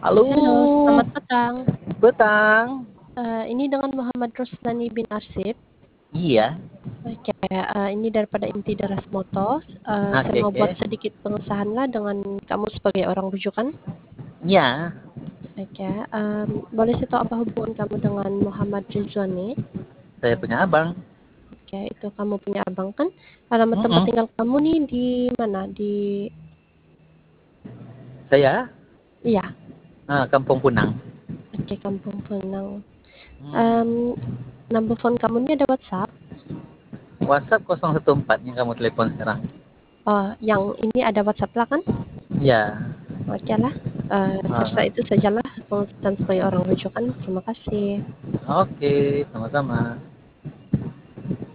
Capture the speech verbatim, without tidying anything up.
Halo, Halo, selamat petang. petang. Eee, ini dengan Muhammad Ruslani bin Arsip. Iya, Oke, eee, ini daripada Inti Deras Moto. Eee, saya oke mau oke. buat sedikit pengesahanlah dengan kamu sebagai orang rujukan. Iya, Oke, mmm, boleh saya tahu apa hubungan kamu dengan Muhammad Rizwani? saya punya abang. Oke, itu kamu punya abang kan? Alamat tempat Mm-mm. tinggal kamu nih di mana? Di Saya, iya, ah, Kampung Punang. oke, Kampung Penang. Mmm, Hmm. Nomor phone kamu ini ada WhatsApp? WhatsApp nol satu empat yang kamu telepon sekarang. Oh, yang ini ada WhatsApp lah kan? Ya, Oke lah, eee, terserah ah, itu sajalah pengesahan sebagai orang rujukan. Terima kasih. oke, sama-sama.